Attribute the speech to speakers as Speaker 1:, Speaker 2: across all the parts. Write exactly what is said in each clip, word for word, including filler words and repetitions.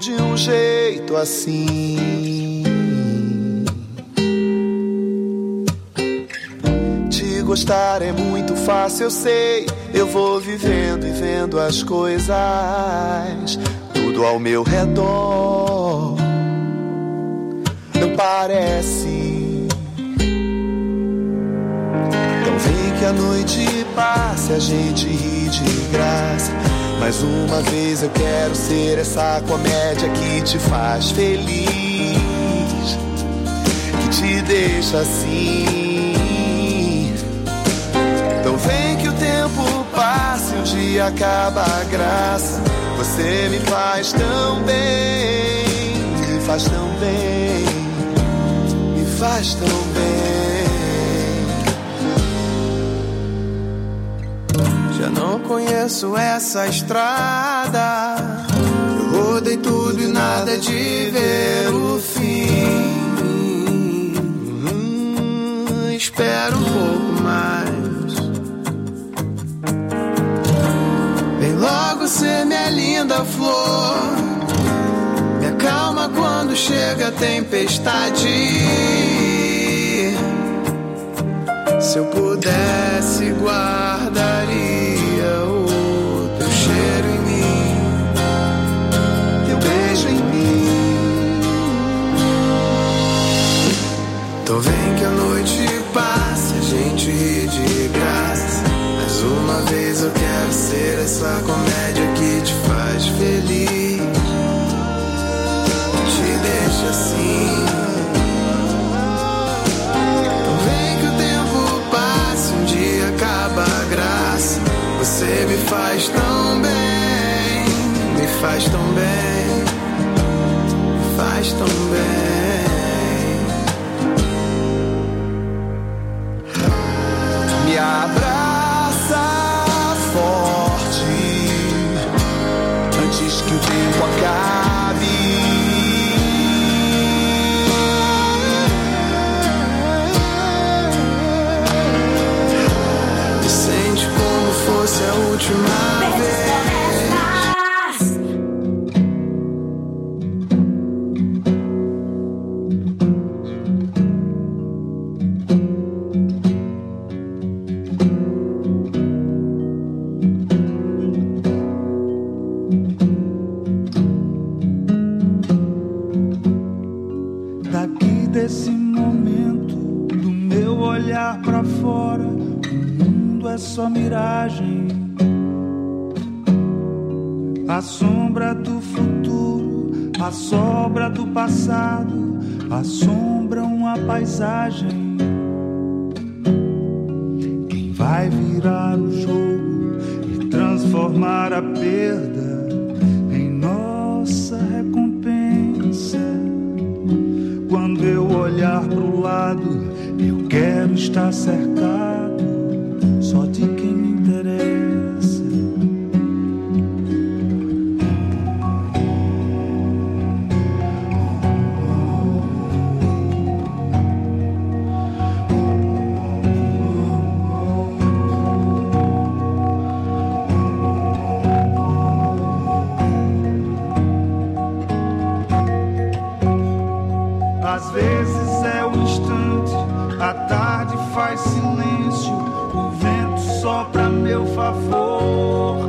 Speaker 1: de um jeito assim. Te gostar é muito fácil, eu sei. Eu vou vivendo e vendo as coisas, tudo ao meu redor não parece. Então vem que a noite passe, a gente ri de graça. Mais uma vez eu quero ser essa comédia que te faz feliz, que te deixa assim. Então vem que o tempo passe, um dia acaba a graça. Você me faz tão bem, me faz tão bem, me faz tão bem. Já não conheço essa estrada, eu rodei tudo e nada de ver o fim. Hum, espero um pouco mais. Vem logo ser minha linda flor, me acalma quando chega a tempestade. Se eu pudesse, guardaria o teu cheiro em mim, teu beijo em mim. Então vem que a noite passe, a gente ri de graça. Mais uma vez eu quero ser essa comédia que te faz feliz, que te deixa assim. Acaba a graça, você me faz tão bem, me faz tão bem, me faz tão bem. Me abraça forte antes que o tempo acabe. Fosse a última vez.
Speaker 2: Daqui desse momento, do meu olhar pra fora, é só miragem, a sombra do futuro, a sobra do passado, assombram a paisagem. Quem vai virar o jogo e transformar a perda em nossa recompensa? Quando eu olhar pro lado, eu quero estar cercado só de quem me interessa. Às vezes é o instante, a tarde faz silêncio, sopra a meu favor.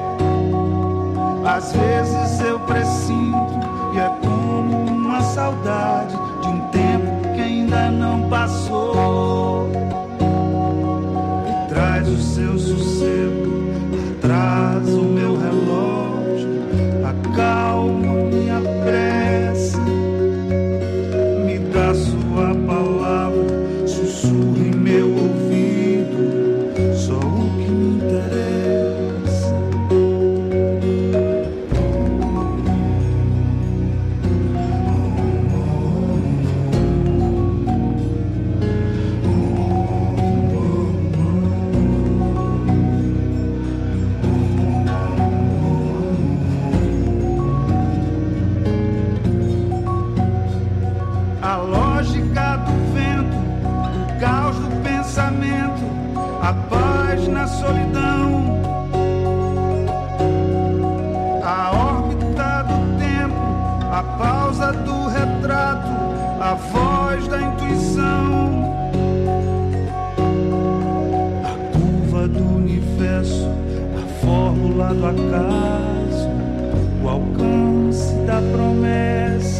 Speaker 2: Às vezes eu pressinto e é como uma saudade de um tempo que ainda não passou. E traz o seu sossego, traz o meu relógio, acalma minha pressa, me dá sua palavra, sussurra em meu ouvido, só o que me interessa. A lógica do vento, o caos do pensamento, a paz na solidão, a órbita do tempo, a voz da intuição, a curva do universo, a fórmula do acaso, o alcance da promessa,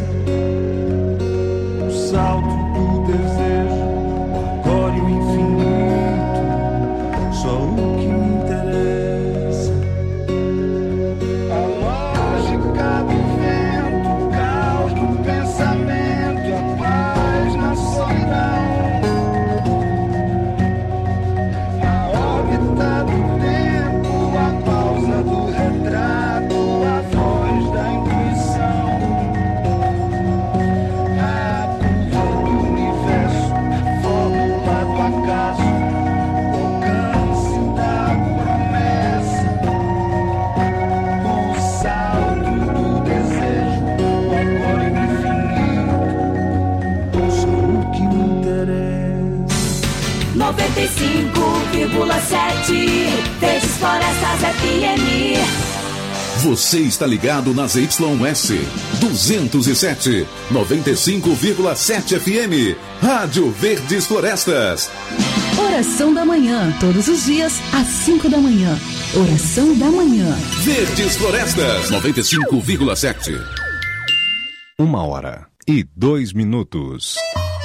Speaker 2: o salto do desejo, o agora e o infinito, só o que me interessa. A lógica do vento, o caos do pensamento, a paz na solidão, a órbita do tempo, a pausa do retrato, a voz da intuição, a curva do universo, a fórmula do acaso, o alcance da promessa, o salto do desejo, o agora infinito, só o que me interessa.
Speaker 3: noventa e cinco vírgula sete Verdes Florestas F M.
Speaker 4: Você está ligado nas Y S duzentos e sete, noventa e cinco vírgula sete F M. Rádio Verdes Florestas.
Speaker 5: Oração da manhã, todos os dias, às cinco da manhã. Oração da manhã.
Speaker 4: Verdes Florestas, noventa e cinco vírgula sete.
Speaker 6: Uma hora e dois minutos.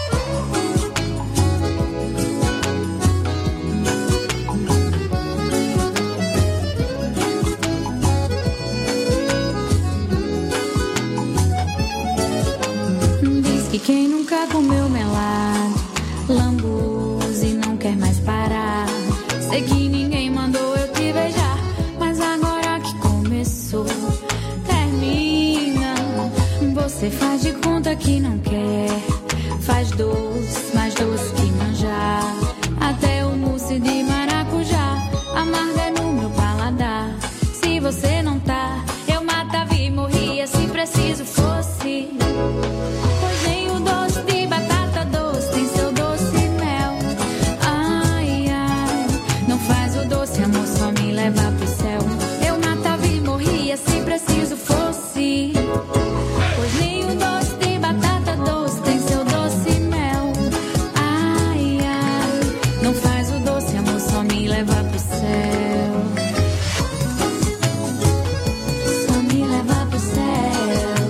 Speaker 7: Diz que quem nunca comeu melado, lambuza e não quer mais parar. Sei que ninguém mandou eu te beijar, mas agora que começou, termina. Você faz de conta que não quer, faz doce, mais doce que manjar. Até o mousse de maracujá, amarga é no meu paladar. Se você não tá, eu matava e morria se preciso fosse. Pois nem o doce de batata doce tem seu doce mel. Ai, ai, não faz o doce, amor, só me leva pro céu. Eu matava e morria se preciso fosse. Pois nem o doce de batata doce tem seu doce mel. Ai, ai, não faz o doce, amor, só me leva pro céu. Só me leva pro céu.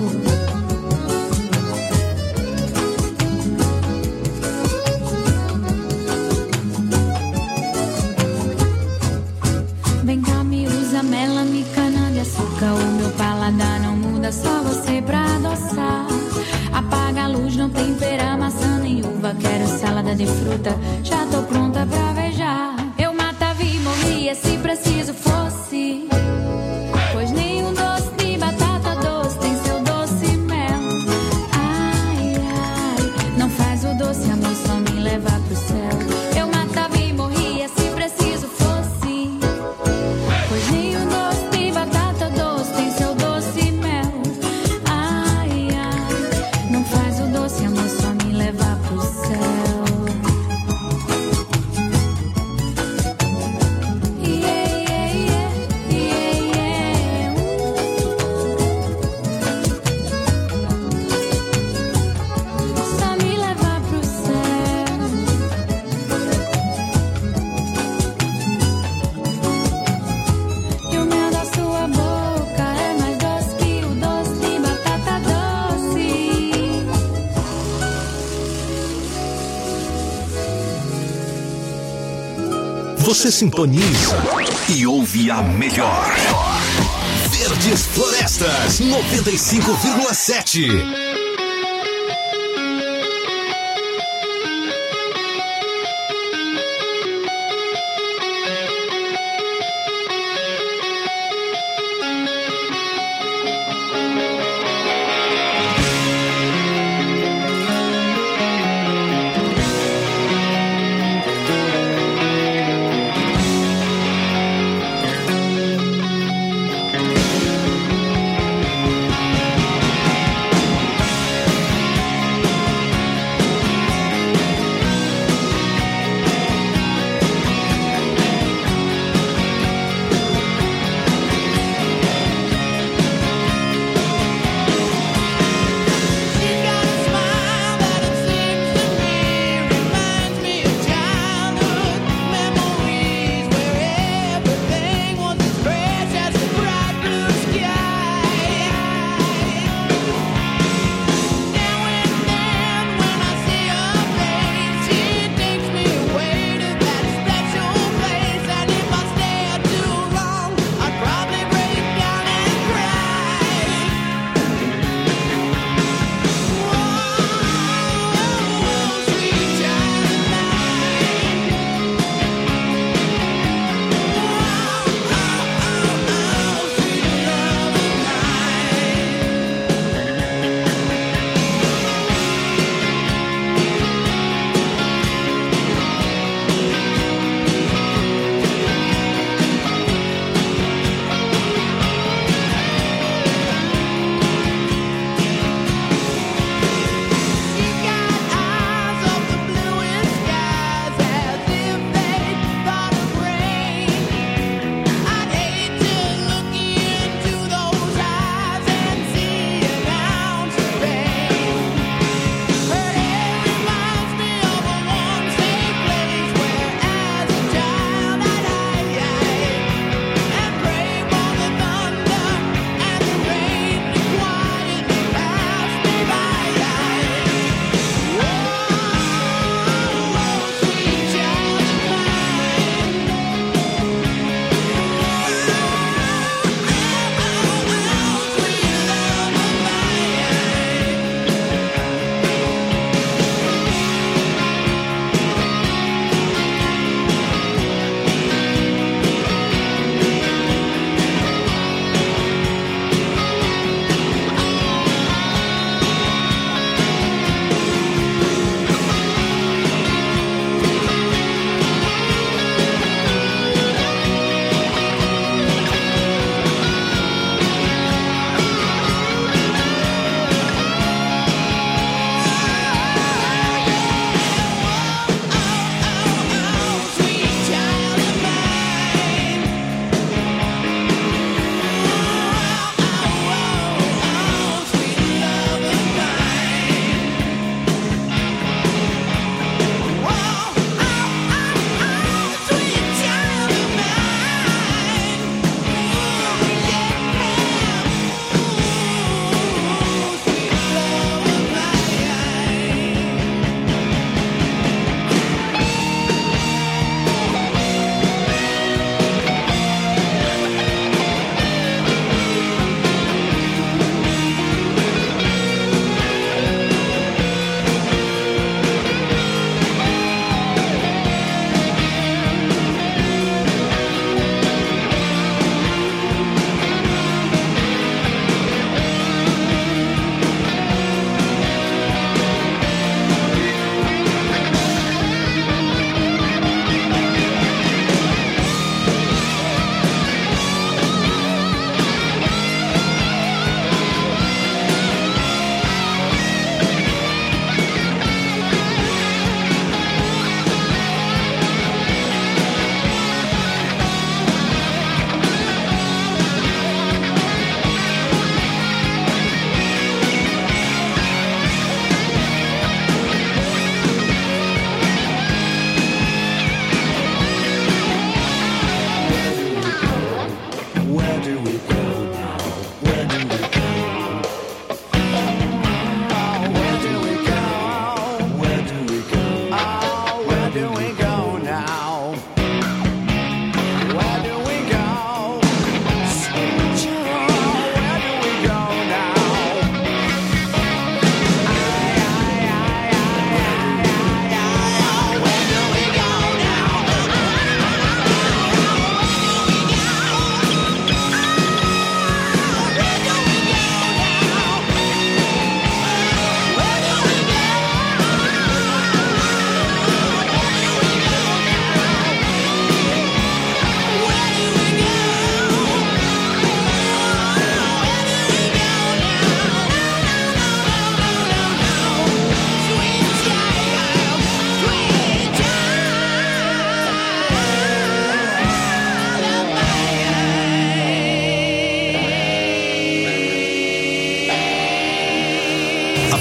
Speaker 7: Vem cá, me usa mela, me cana de açúcar. O meu paladar não muda, só você pra adoçar. Apaga a luz, não tempera maçã nem uva. Quero salada de fruta, já tô pronta pra beijar. Eu matava e morria se preciso fosse. Pois nenhum doce de batata doce tem seu doce mel. Ai, ai, não faz o doce, amor, só me leva pro céu. Eu matava e morria se preciso fosse. Pois nenhum doce de batata doce tem seu doce mel. Ai, ai, não faz o doce, amor, só me leva pro céu. Yeah, yeah, yeah, yeah, yeah. Só me leva pro céu. E o mel da sua boca é mais doce que o doce de batata doce.
Speaker 4: Você sintoniza e ouve a melhor. Verdes Florestas, noventa e cinco vírgula sete.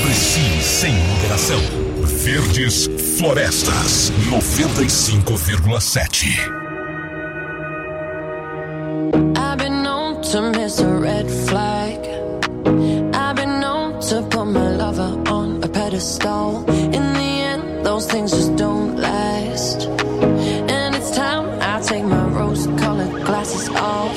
Speaker 8: Cresci sem moderação. Verdes Florestas, noventa e cinco vírgula sete.
Speaker 9: I've been known to miss a red flag. I've been known to put my lover on a pedestal. In the end, those things just don't last. And it's time I take my rose-colored glasses off.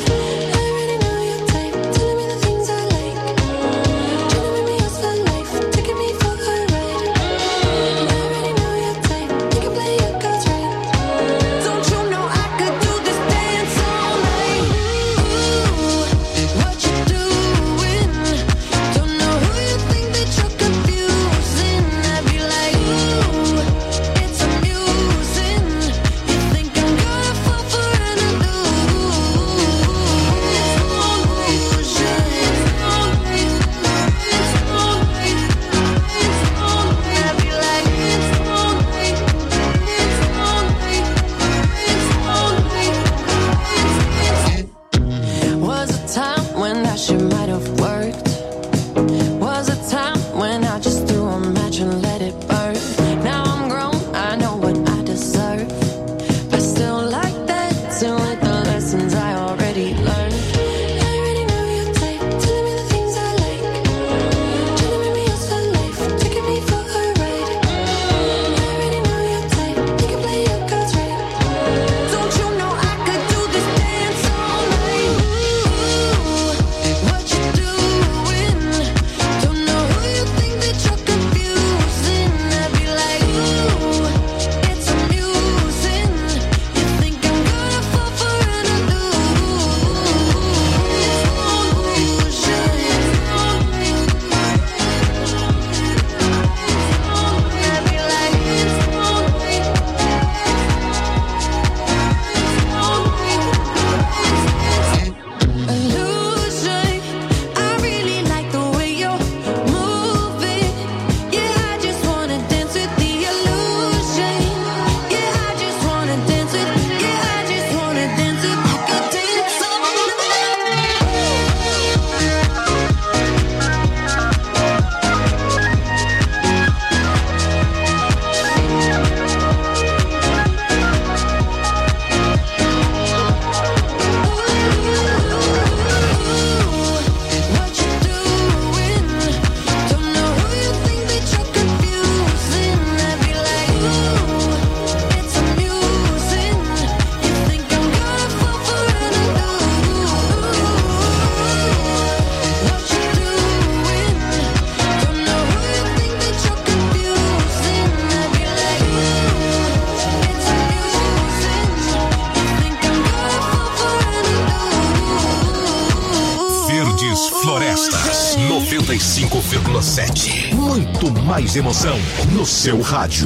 Speaker 8: noventa e cinco vírgula sete. Muito mais emoção no seu rádio.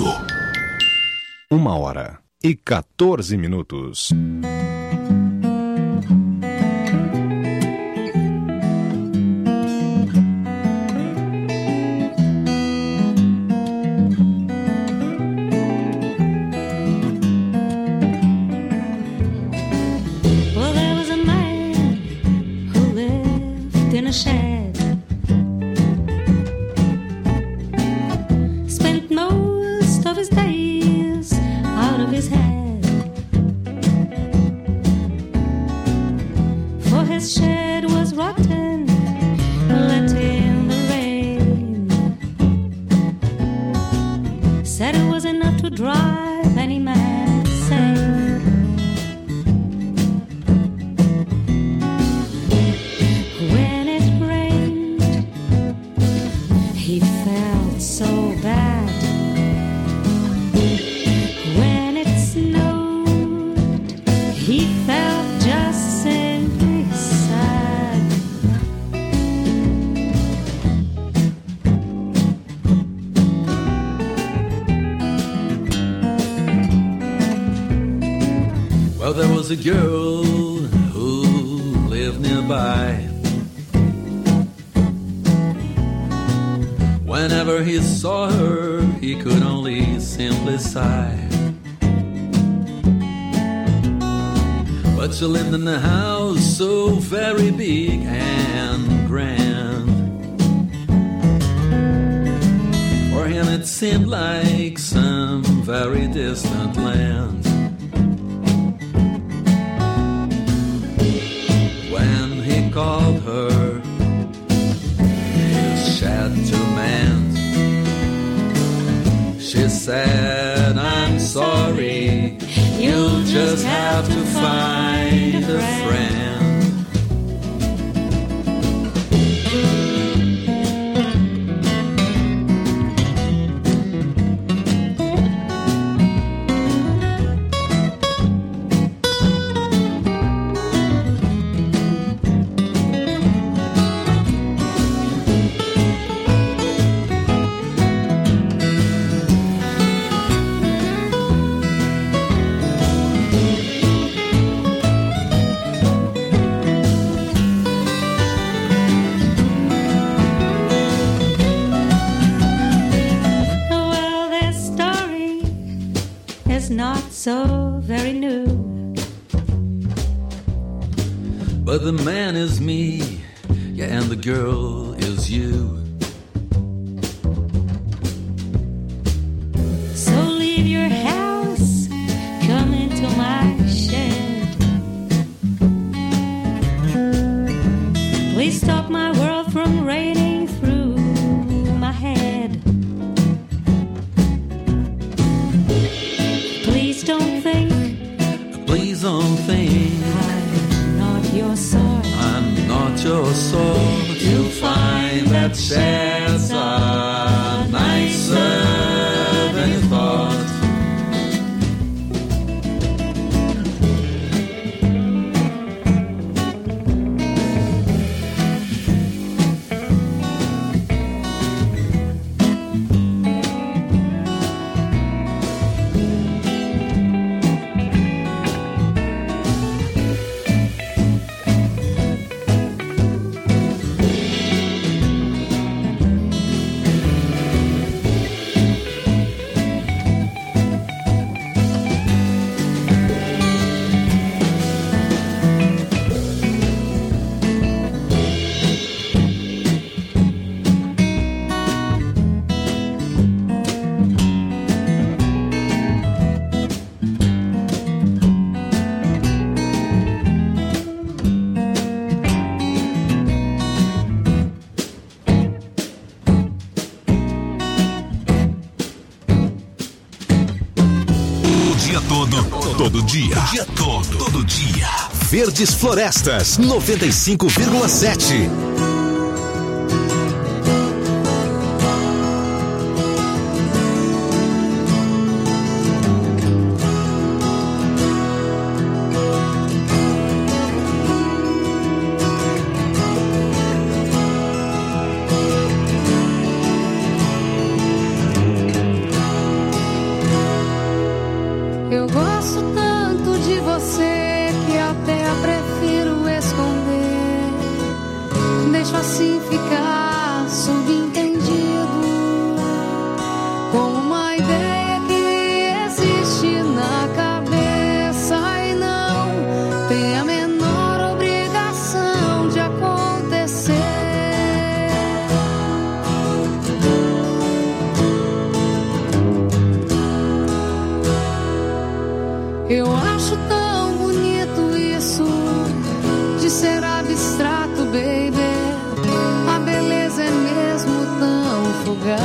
Speaker 6: Uma hora e quatorze minutos.
Speaker 10: Well, there was a man who lived in a shed. Drive any man sane. When it rained, he felt so bad. When it snowed, he felt just simply sad.
Speaker 11: Well, there was a girl who lived nearby. Whenever he saw her, he could only simply sigh. But she lived in a house so very big and grand. it seemed like some very distant land. When he called her his shattered man, she said, I'm sorry, you'll just have to find a friend.
Speaker 10: So very new,
Speaker 11: but the man is me, yeah, and the girl is you.
Speaker 10: So leave your house, come into my shed. Please stop my world from raining through my head. Please don't think,
Speaker 11: please don't think
Speaker 10: I'm not your sort.
Speaker 11: I'm not your sort. You'll find that sheds are nicer than you thought.
Speaker 8: Todo dia, o dia todo, todo dia. Verdes Florestas, noventa e cinco vírgula sete.
Speaker 7: Eu gosto tanto de você que até prefiro esconder. Deixo assim ficar subentendido, como uma ideia que existe na cabeça e não tem a menor obrigação de acontecer. Eu acho tão bonito isso de ser abstrato, baby. A beleza é mesmo tão fugaz.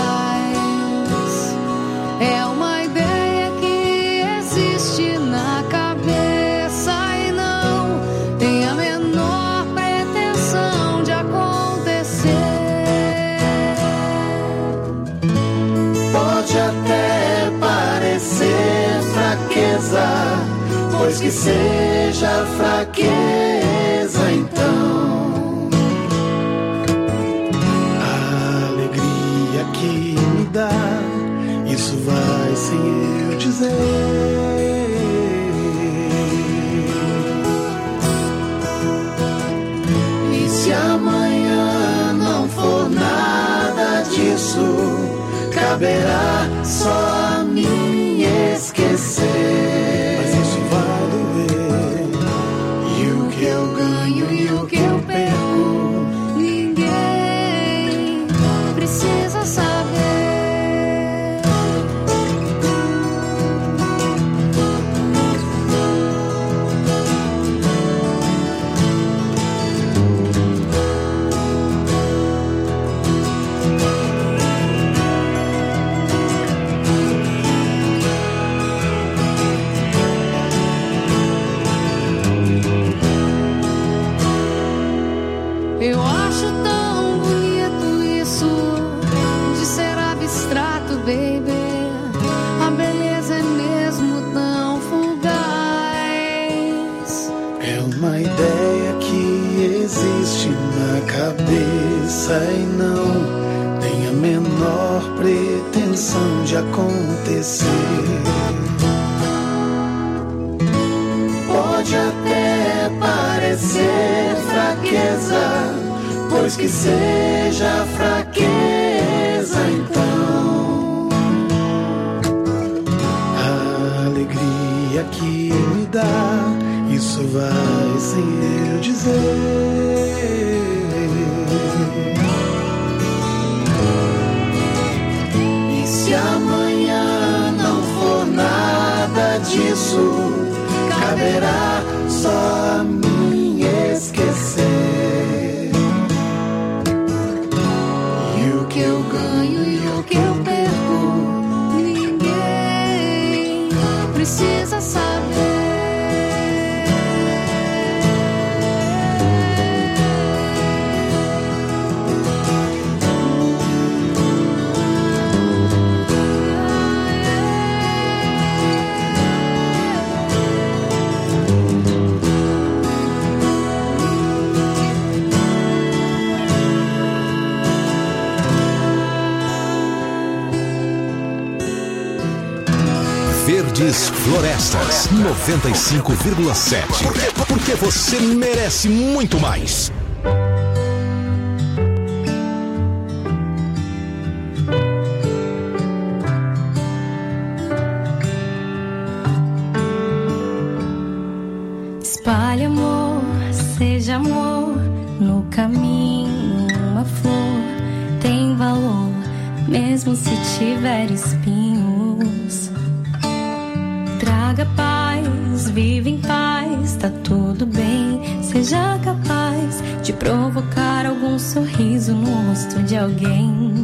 Speaker 7: É uma ideia que existe na cabeça e não tem a menor pretensão de acontecer.
Speaker 1: Pode até parecer fraqueza, pois que seja fraqueza então. A alegria que me dá, isso vai sem eu dizer. E se amanhã não for nada disso, caberá só a mim esquecer. Mas isso vai doer, e o que eu ganho e o que eu perco,
Speaker 7: ninguém precisa saber.
Speaker 1: acontecer. Pode até parecer fraqueza, pois que seja fraqueza então. A alegria que me dá, isso vai sem eu dizer. E se amanhã não for nada disso, caberá só a mim esquecer. E o que eu ganho e o que eu perco, ninguém precisa saber.
Speaker 8: Verdes Florestas noventa e cinco vírgula sete. Porque você merece muito mais.
Speaker 7: Espalhe amor, seja amor no caminho. Uma flor tem valor, mesmo se tiver espinhos. Traga paz, vive em paz, tá tudo bem. Seja capaz de provocar algum sorriso no rosto de alguém.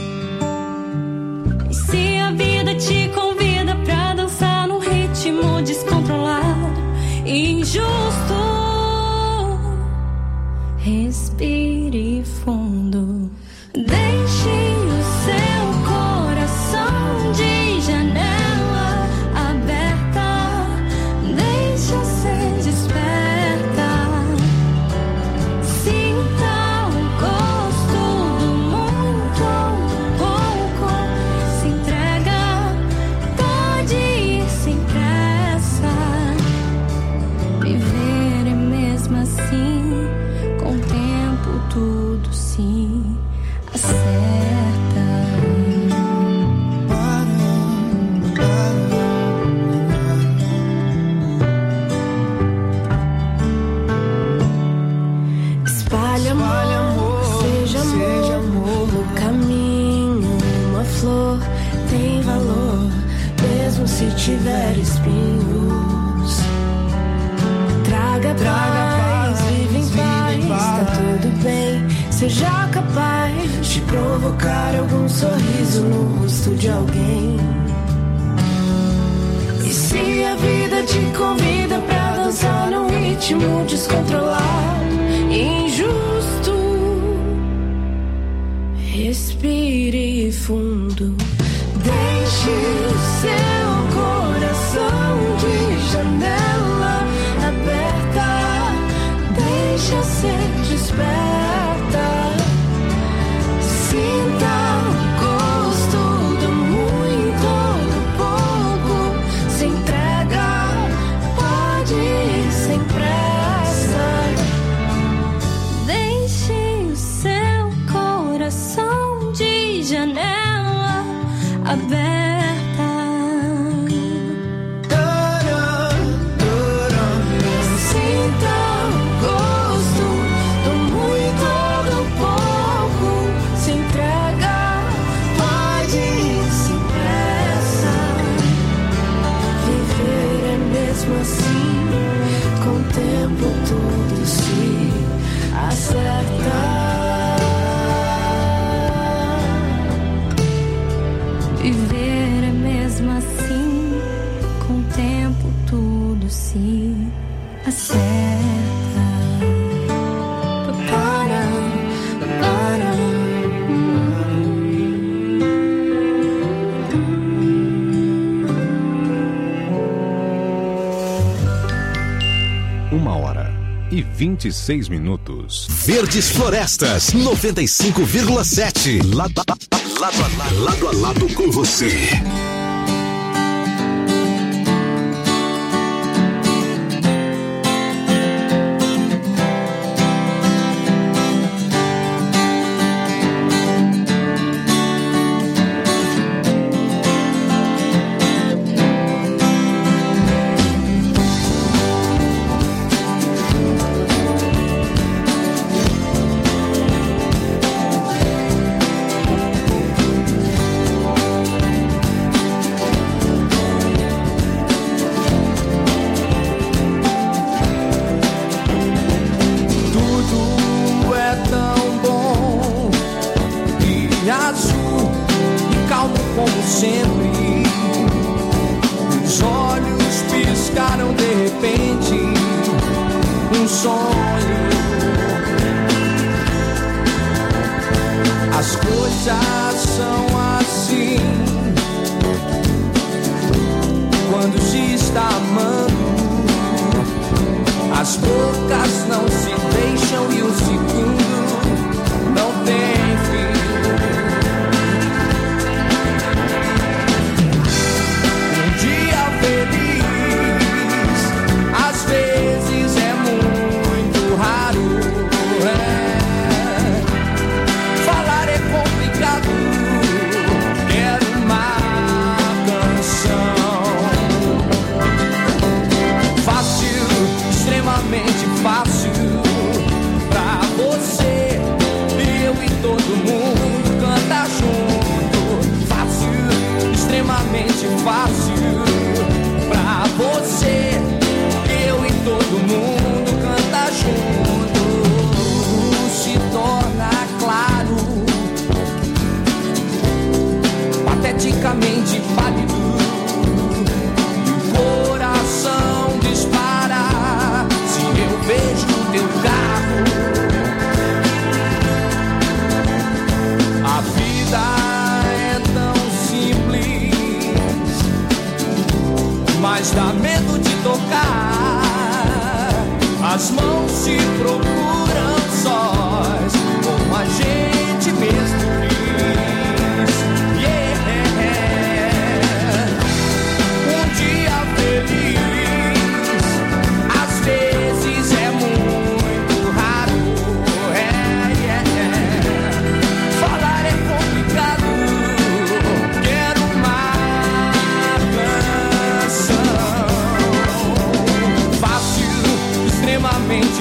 Speaker 7: E se a vida te convida pra dançar num ritmo descontrolado e injusto, respire fundo. Deixe o seu coração de janela aberta, deixa ser desperta. Sinta o gosto do muito ou pouco, se entrega, pode ir sem pressa. Viver é mesmo assim, com o tempo tudo se acerta. Espalhe amor, seja amor no caminho. Uma flor tem valor, mesmo se tiver espinhos. Traga paz, vive em paz, tá tudo bem. Seja capaz de provocar algum sorriso no rosto de alguém. E se a vida te convida pra dançar num ritmo descontrolado e injusto, respire fundo. Deixe o seu coração de janela aberta, deixa ser desperta. Sinta o gosto do muito ou do pouco, se entrega, pode ir sem pressa. Deixe o seu coração de janela aberta. Sinta o gosto do muito ou do pouco, se entrega, pode ir sem pressa. Viver é mesmo assim, com o tempo tudo se acerta. Viver é mesmo assim, com o tempo tudo se acerta. Para, para.
Speaker 6: Uma hora e vinte e seis minutos.
Speaker 8: Verdes Florestas noventa e cinco vírgula sete. Lá, lá, lado a lado, lado a lado com você.
Speaker 12: Extremamente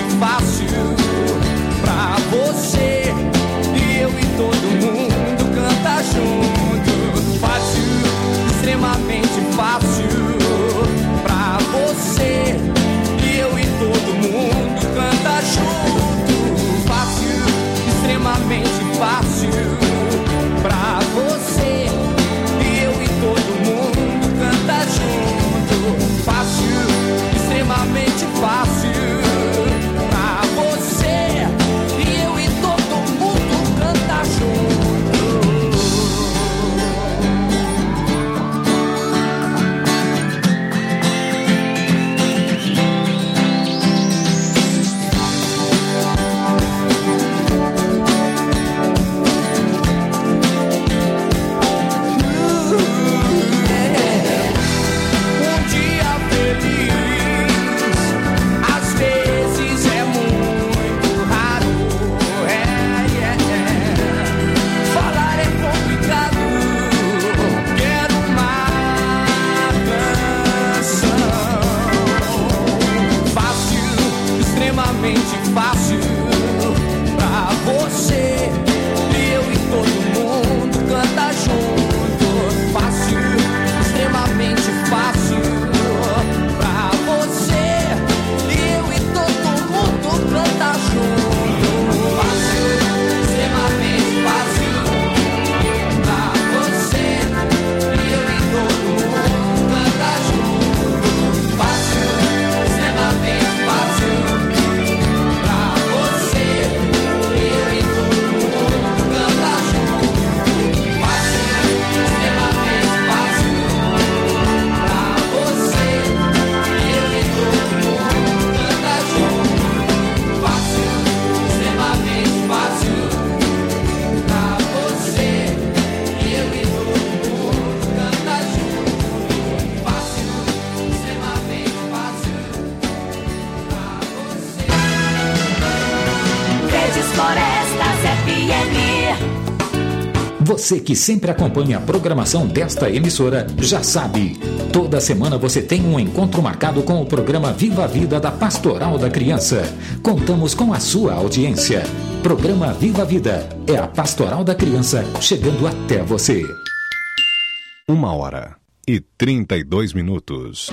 Speaker 12: Você que sempre acompanha a programação desta emissora já sabe. Toda semana você tem um encontro marcado com o programa Viva a Vida da Pastoral da Criança. Contamos com a sua audiência. Programa Viva a Vida é a Pastoral da Criança chegando até você.
Speaker 6: Uma hora e trinta e dois minutos.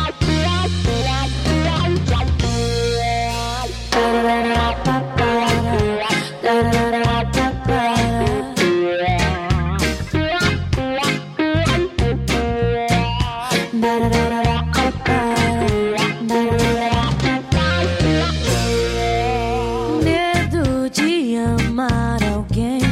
Speaker 10: Medo de amar alguém,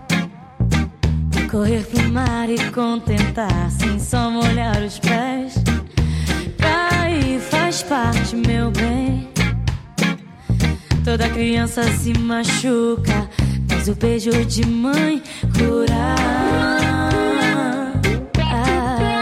Speaker 10: correr pro mar e contentar sem só molhar os pés. Cair faz parte, meu bem. Toda criança se machuca, mas o beijo de mãe cura. Ah,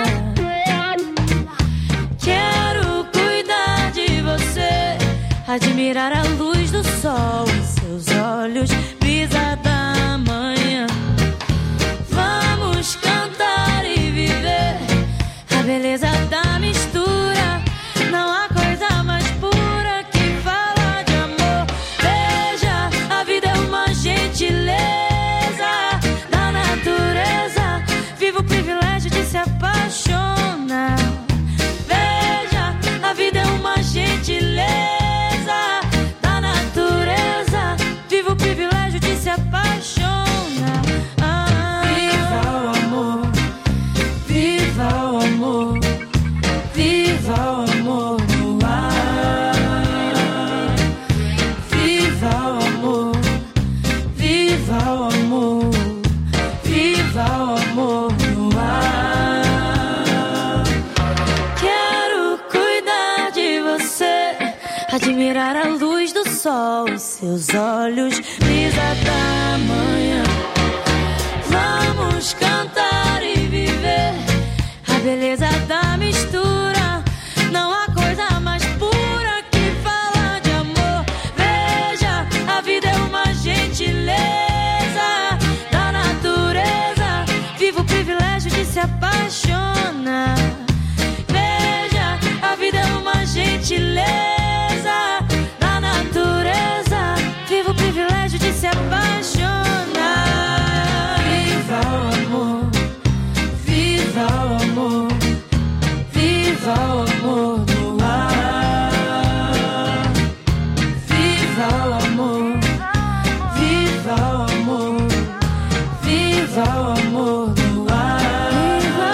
Speaker 10: quero cuidar de você, admirar a luz do sol em seus olhos, brisa da manhã. Vamos cantar e viver a beleza da mistura. Não há coisa mais pura que falar de amor. Veja, a vida é uma gentileza da natureza. Viva o privilégio de se apaixonar. Veja, a vida é uma gentileza da natureza. Viva o privilégio de se apaixonar. Ah, viva o amor, viva o amor, viva o amor no ar. Viva o amor, viva o amor, viva o amor no ar. Quero cuidar de você, admirar a luz do sol em seus olhos, brisa da manhã. Vamos cantar e viver a beleza da mistura. Não há coisa mais pura que falar de amor. Veja, a vida é uma gentileza da natureza. Viva o privilégio de se apaixonar. Veja, a vida é uma gentileza da natureza. Viva o privilégio de se apaixonar. Viva o amor, viva o amor, viva o amor no ar. Viva o amor, viva o amor, viva o amor no ar. Viva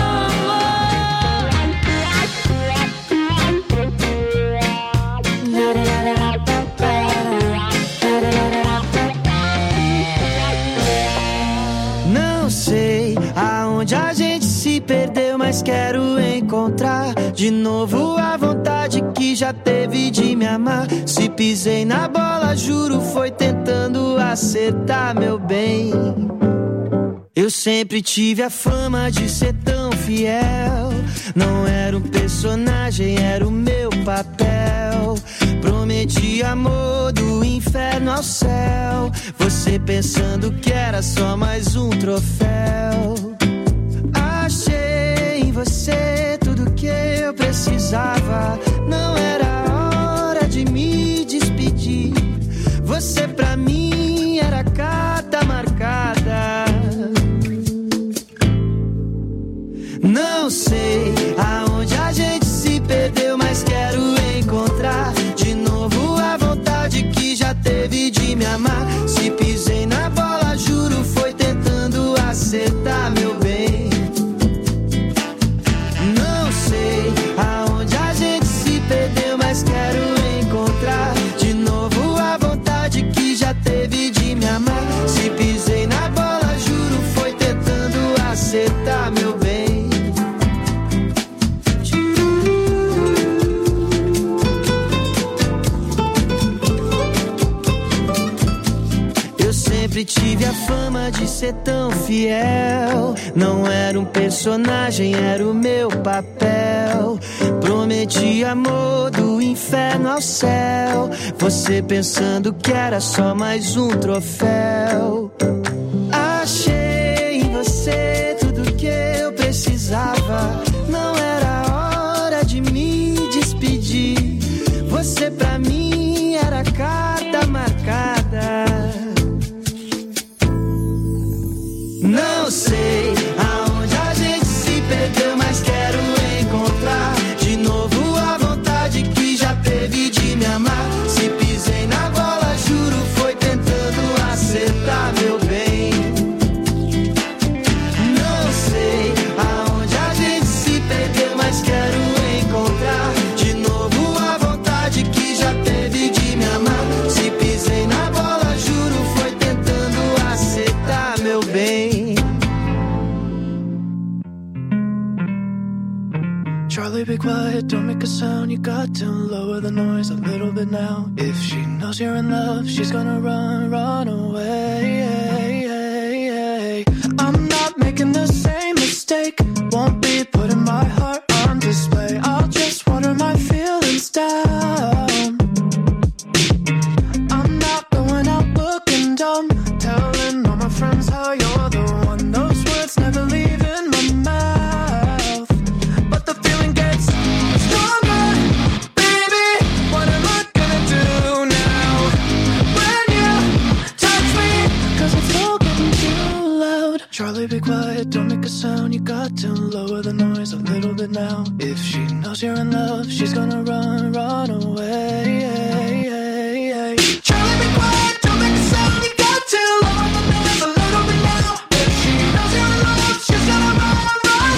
Speaker 1: Não sei aonde a gente se perdeu, mas quero encontrar de novo a vontade que já teve de me amar. Se pisei na bola, juro, foi tentando acertar, meu bem. Eu sempre tive a fama de ser tão fiel. Não era um personagem, era o meu papel. Prometi amor do inferno ao céu. Você pensando que era só mais um troféu. Achei em você tudo que eu precisava. Não era hora de me despedir. Você pra mim era carta marcada. Não sei aonde a gente se perdeu, mas quero encontrar de novo a vontade que já teve de me amar. Se pisei na bola, juro, foi tentando acertar, meu bem. Não sei aonde a gente se perdeu, mas quero encontrar de novo a vontade que já teve de me amar. Se pisei na bola, juro, foi tentando acertar, meu bem. Sempre tive a fama de ser tão fiel. Não era um personagem, era o meu papel. Prometi amor do inferno ao céu. Você pensando que era só mais um troféu. Achei em você sei aonde a gente se perdeu, mas quero encontrar de novo a vontade que já teve de me amar. Se pisei na bola, juro, foi tentando acertar, meu bem. Não sei aonde a gente se perdeu, mas quero encontrar de novo a vontade que já teve de me amar. Se pisei na bola, juro, foi tentando acertar, meu bem.
Speaker 13: Charlie, be quiet, don't make a sound. You got to lower the noise a little bit now. If she knows you're in love, she's gonna run, run away. I'm not making the same mistake. Won't be putting my heart on display. I'll just water my feelings down. I'm not going out looking dumb, telling all my friends how you're the one. Those words never leave in my mouth, but the feeling gets stronger. Baby, what am I gonna do now when you touch me? Cause it's all getting too loud. Charlie, be quiet, don't make a sound. You got to lower the noise a little bit now. If she knows you're in love, she's gonna run, run away. Charlie, be quiet, don't make a sound. You got to lower the noise a little bit now. If she knows you're in love, she's gonna run, run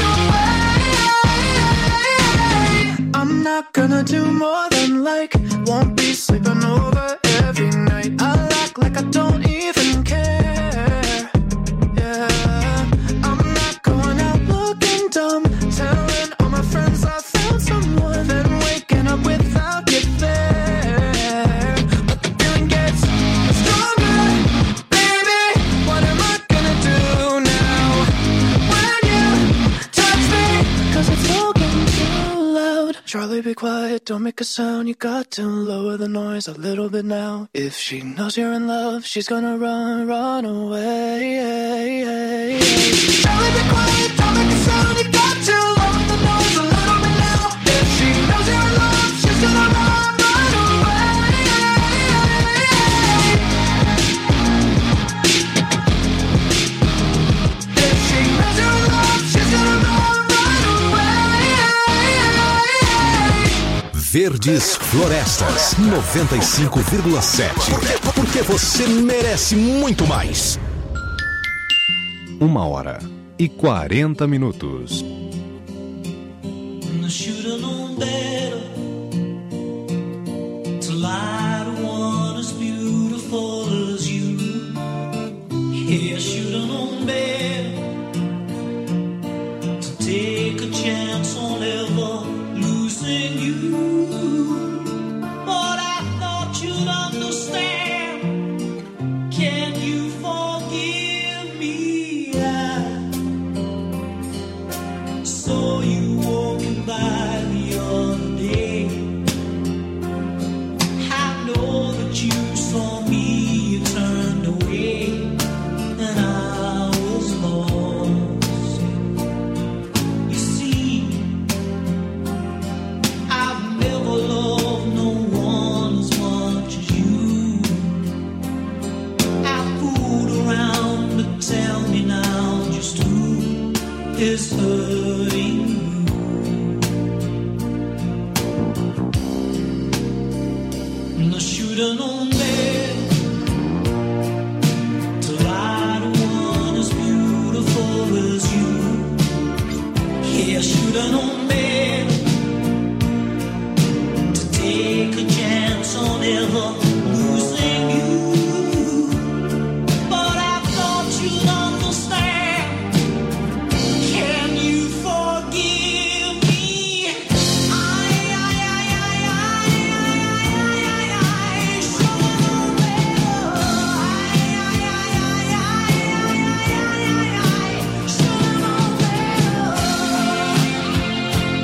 Speaker 13: away. I'm not gonna do more than like, won't be sleeping over every night. I'll act like I don't even care. Yeah, I'm not going out looking dumb, telling all my friends I found someone, then waking up without you there. But the feeling gets stronger. Baby, what am I gonna do now when you touch me? Cause it's all getting too loud. Charlie, be quiet, don't make a sound. You got to lower the noise a little bit now. If she knows you're in love, she's gonna run, run away. Charlie, be quiet, don't make a sound. You got to lower the noise a little bit now. If she knows you're in love, she's gonna run, run away. If she knows you're in love, she's gonna run, run away.
Speaker 6: Verdes Florestas, noventa e cinco vírgula sete. Porque você merece muito mais. Uma hora e quarenta minutos.
Speaker 11: I should've known better to lie to one as beautiful as you. Yeah, I should've known better to take a chance on ever losing you. But I thought you'd understand. Can you forgive me? I saw you walking by the other day. I know that you saw me, you turned away, and I was lost. You see, I've never loved no one as much as you. I fooled around to tell me now just who is hurting you. And I should've known better to lie to one as beautiful as you. Yeah, I should've known better to take a chance on ever losing you. But I thought you'd understand. Can you forgive me? I, I, I, I, I, I, I, should've known better. I, I, I, I, I, I, I, should've known better.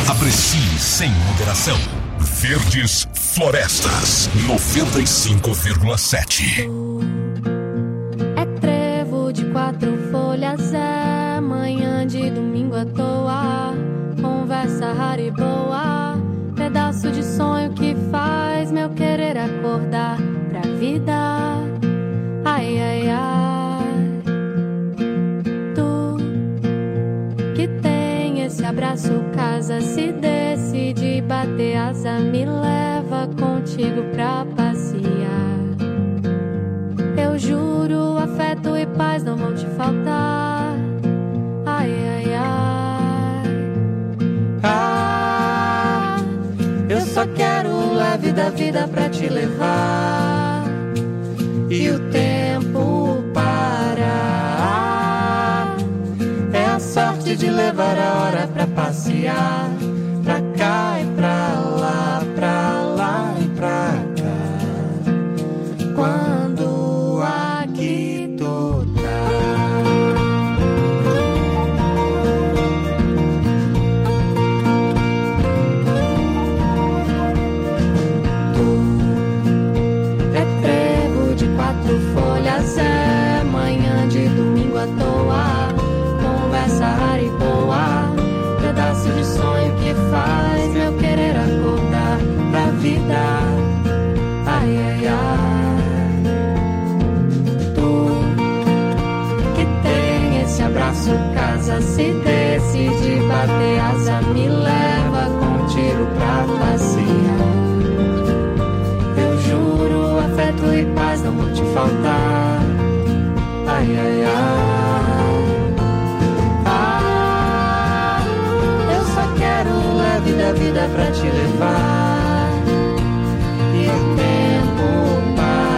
Speaker 8: Aprecie sem moderação. Verdes Florestas noventa e cinco vírgula sete.
Speaker 7: É trevo de quatro folhas, é manhã de domingo à toa, conversa rara e boa, pedaço de sonho que faz meu querer acordar pra vida. Ai, ai, ai. Tu que tem esse abraço, casa, se decide bater asa, me leva contigo pra passear. Eu juro, afeto e paz não vão te faltar. Ai, ai, ai. Ah, eu só quero leve da vida pra te levar e o tempo parar. É a sorte de levar a hora pra passear, pra cá e pra lá, pra lá e pra cá. Quando aqui tu tá. Tu é trevo de quatro folhas, é manhã de domingo à toa, conversa rara e boa, pedaço de sonho que faz meu querer acordar pra vida. Ai, ai, ai. Tu que tem esse abraço, casa, se decide bater asa, me leva contigo pra passear. Eu juro, afeto e paz não vão te faltar. Ai, ai, ai. Ah, eu só quero leve da vida pra te levar e o tempo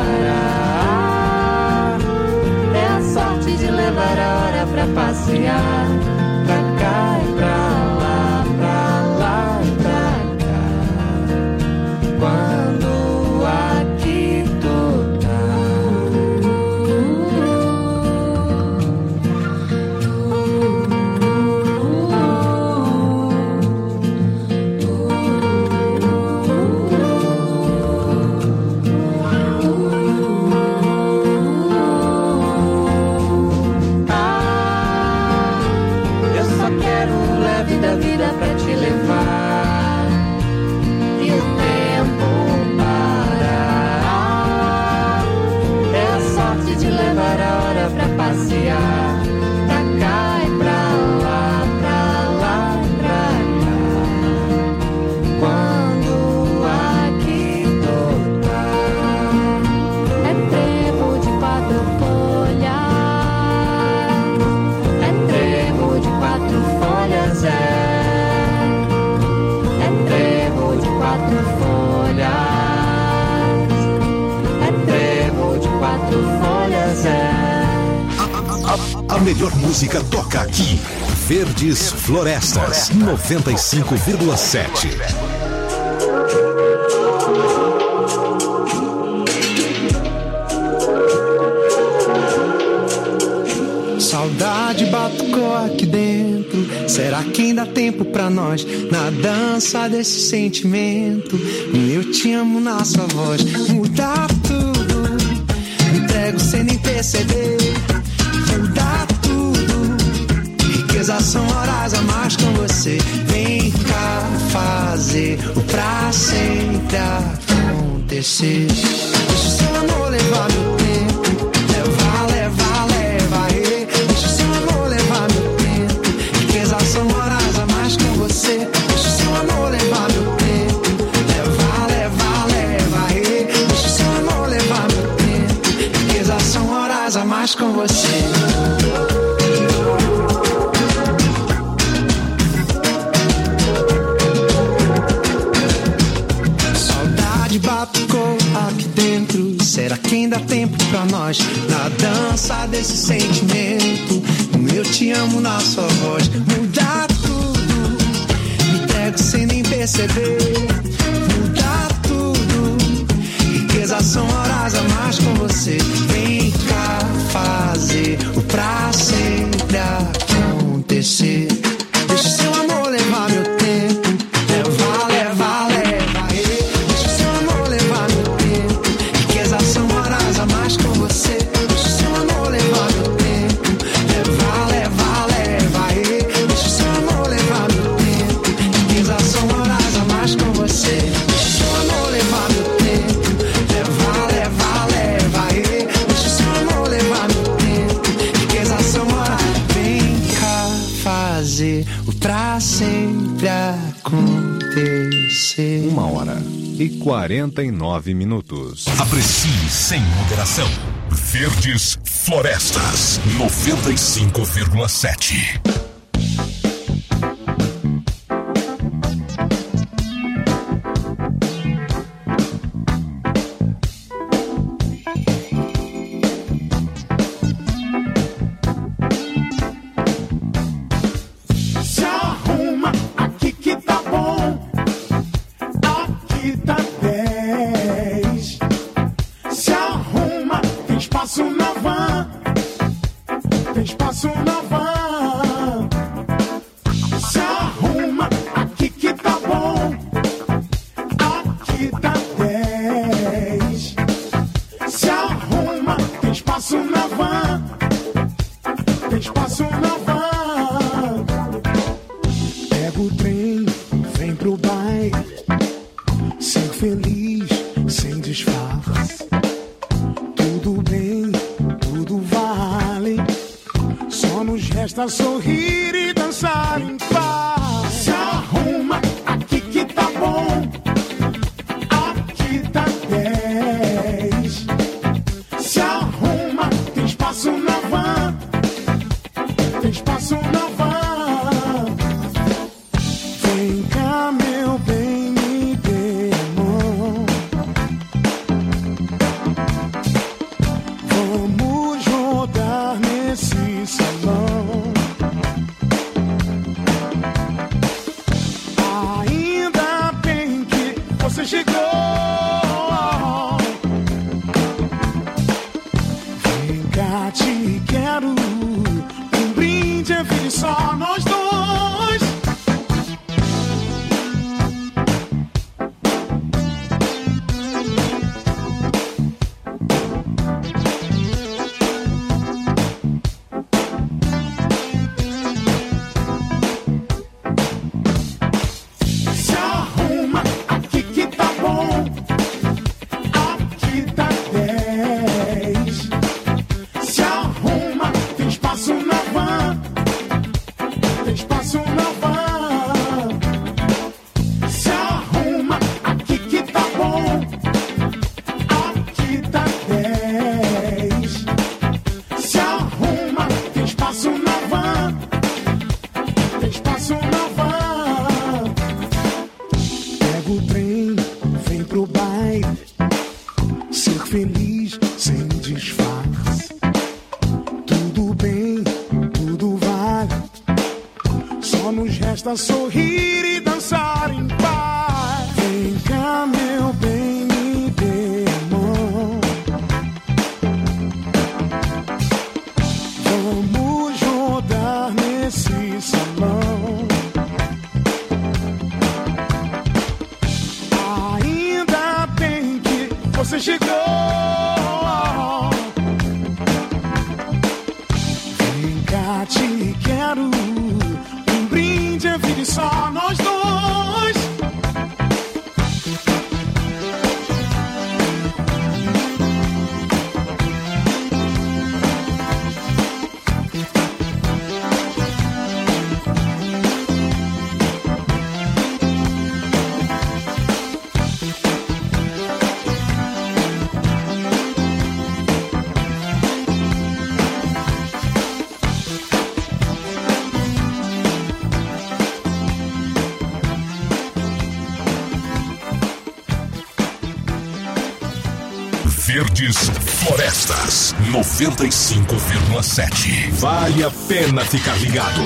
Speaker 7: parar. É a sorte de levar a hora pra passear, pra cá e pra lá, pra lá e pra cá. Quando aqui tu tá. Da vida pra te levar e o tempo parar. É a sorte de levar a hora pra passear, pra cá e pra lá, pra lá e pra cá. Quando aqui tu tá. É trevo de quatro folhas, é trevo de quatro folhas, é
Speaker 6: A, a, a melhor música toca aqui. Verdes Florestas noventa e cinco vírgula sete.
Speaker 13: Saudade batucou aqui dentro. Será que ainda há tempo pra nós na dança desse sentimento? Eu te amo na sua voz, mudar tudo. Me entrego sem nem perceber. Mudar tudo. Riquezas são horas a mais com você. Vem cá fazer o pra sempre acontecer. Deixa o seu amor levar meu tempo. Levar, levar, levar. Deixa o seu amor levar meu tempo. Riquezas são horas a mais com você. Deixa o seu amor levar meu tempo. Levar, levar, levar. Deixa o seu amor levar meu tempo. Riquezas são horas a mais com você. Saudade batucou aqui dentro. Será que ainda há tempo pra nós na dança desse sentimento? Eu te amo na sua voz, mudar tudo. Me entrego sem nem perceber. Mudar tudo. Riquezas são horas a mais com você. Vem cá fazer o pra sempre acontecer. Deixa seu amor levar meu tempo.
Speaker 14: acontecer.
Speaker 6: Uma hora e quarenta e nove minutos.
Speaker 8: Aprecie sem moderação. Verdes Florestas, noventa e cinco vírgula sete.
Speaker 2: Sorrir e dançar em paz. Se arruma, aqui que tá bom. Aqui tá dez. Se arruma, tem espaço na van. Tem espaço na van. Vem cá, meu bem, me dê a mão. Vamos rodar nesse salão. Você chegou. Vem cá, te quero. Um brinde é vir só nós dois. Sorrir e dançar em paz. Vem cá, meu bem, me dê a mão. Vamos rodar nesse salão. Ainda bem que você chegou. Vem cá, te quero. Só nós dois.
Speaker 8: Verdes Florestas, noventa e cinco vírgula sete. Vale a pena ficar ligado.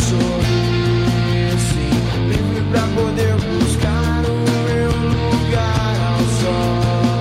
Speaker 1: sorrir, sim, livre pra poder buscar o meu lugar ao sol.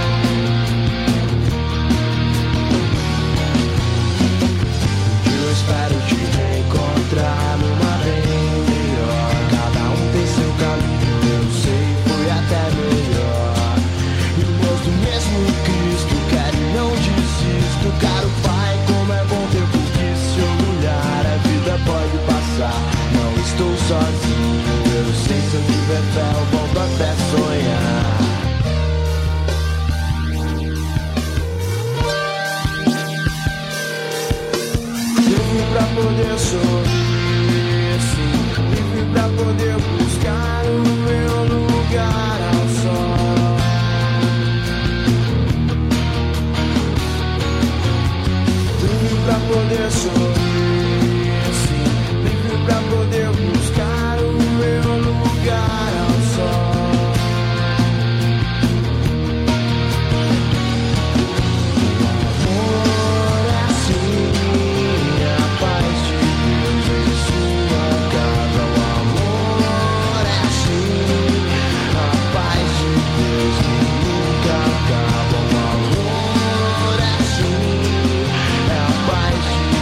Speaker 1: Eu espero te reencontrar numa bem melhor. Cada um tem seu caminho, eu sei, foi até melhor. E o gosto mesmo Cristo quer e não desisto. Caro Pai, como é bom ter por que se orgulhar. A vida pode passar, não estou sozinho. Eu sei, se eu tiver fé eu volto até sonhar. Livre pra poder sorrir, sim, livre pra poder buscar o meu lugar ao sol. Livre pra poder sorrir.